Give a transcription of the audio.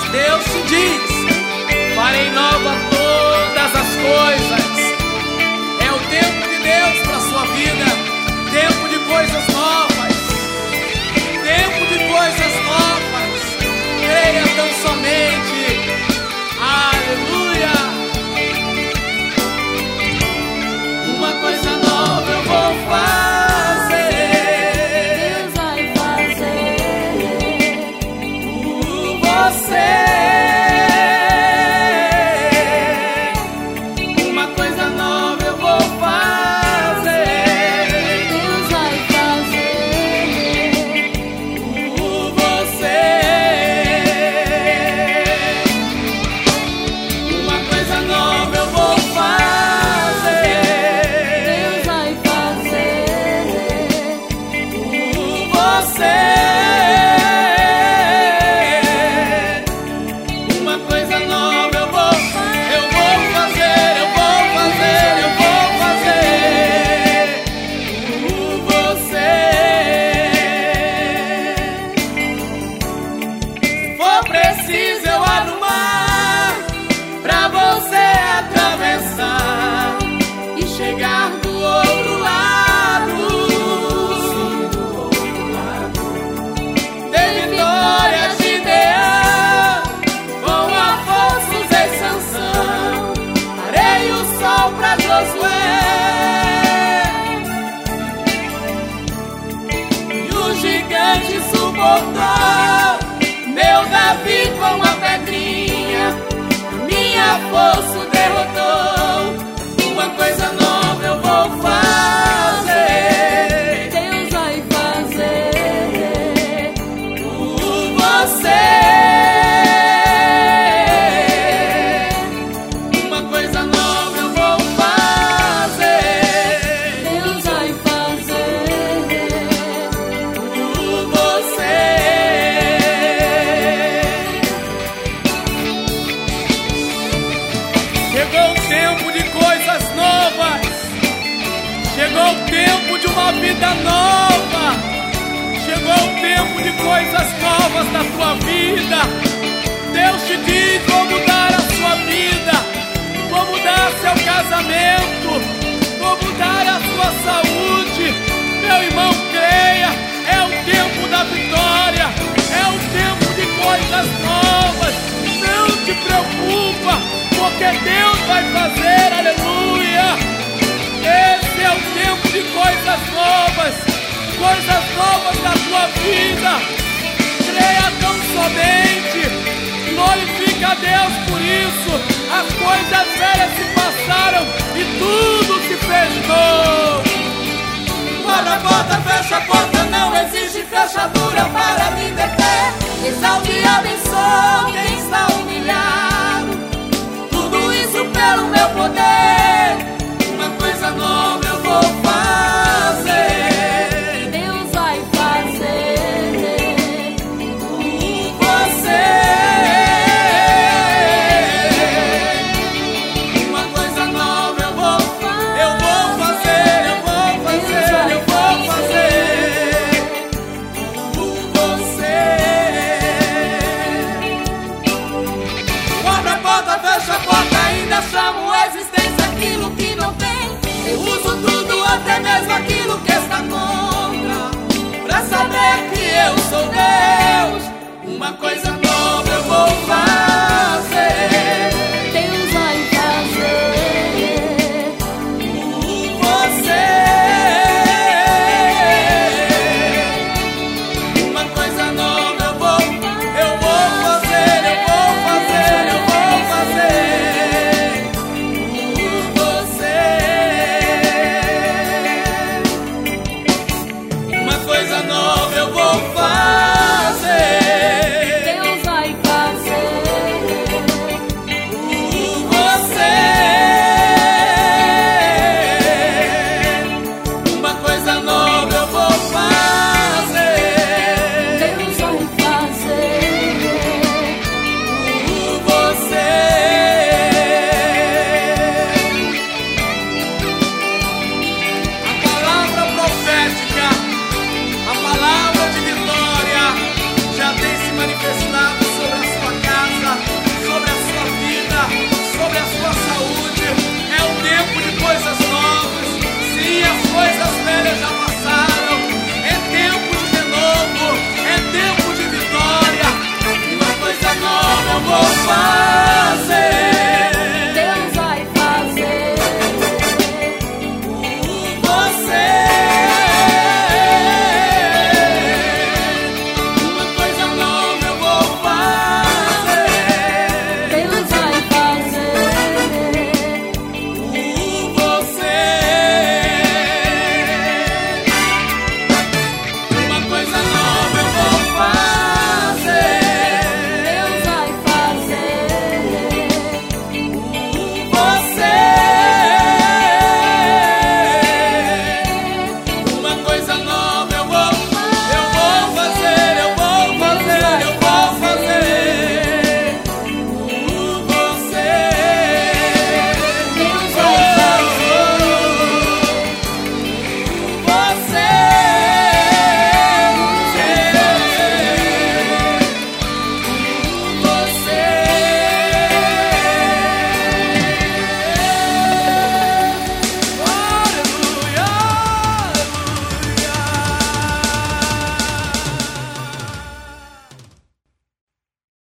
Deus te diz: farei nova todas as coisas. É o tempo de Deus para a sua vida. Tempo de coisas novas. Tempo de coisas novas. Creia tão somente. Aleluia. Uma coisa nova eu vou fazer. Deus vai fazer Por você. Preciso eu arrumar pra você atravessar e chegar do outro lado. De vitória Gideão, com Afonso usei Sansão, parei o sol pra Josué, e o gigante suportou meu Davi com a pedrinha, minha força derrotou. Uma coisa nova eu vou fazer. Deus vai fazer por você. Uma coisa nova eu vou fazer. Deus vai fazer por você. Chegou o tempo de coisas novas. Chegou o tempo de uma vida nova. Chegou o tempo de coisas novas na tua vida. Deus te diz: vou mudar a sua vida, vou mudar seu casamento, vou mudar a sua saúde. Meu irmão, creia, é o tempo da vitória, é o tempo de coisas novas. Não te preocupa, porque Deus vai fazer, aleluia. Esse é o tempo de coisas novas na tua vida. Creia tão somente, glorifica a Deus por isso. As coisas velhas se passaram e tudo se fez novo. Guarda a porta, fecha a porta, não existe fechadura para me deter. Exalte e abençoe quem está humilhado. Tudo isso pelo meu poder. Uma coisa nova eu vou fazer. Deus vai fazer por você. Uma coisa nova eu vou fazer. Eu vou fazer por você. Guarda a porta, fecha a porta, ainda chamo a existência aquilo que não tem. Eu uso tudo, até mesmo aquilo que está contra, pra saber que eu sou Deus. Uma coisa